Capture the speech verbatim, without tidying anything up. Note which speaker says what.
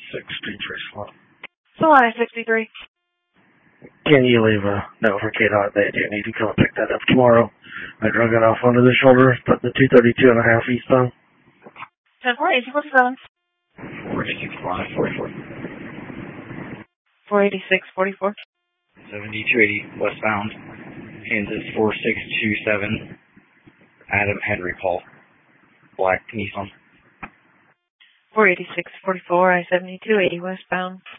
Speaker 1: sixty-three slot.
Speaker 2: Solana sixty-three.
Speaker 1: Can you leave a note for K dot? They do need to come pick that up tomorrow. I drug it off onto the shoulder, put the two thirty-two and a half east on.
Speaker 2: ten four eighty forty-seven.
Speaker 3: four eighty-six forty-four.
Speaker 2: four eighty-six forty-four.
Speaker 3: seventy-two eighty westbound. Kansas four six two seven. Adam Henry Paul. Black Nissan.
Speaker 2: four eighty-six forty-four, I seventy-two eighty westbound.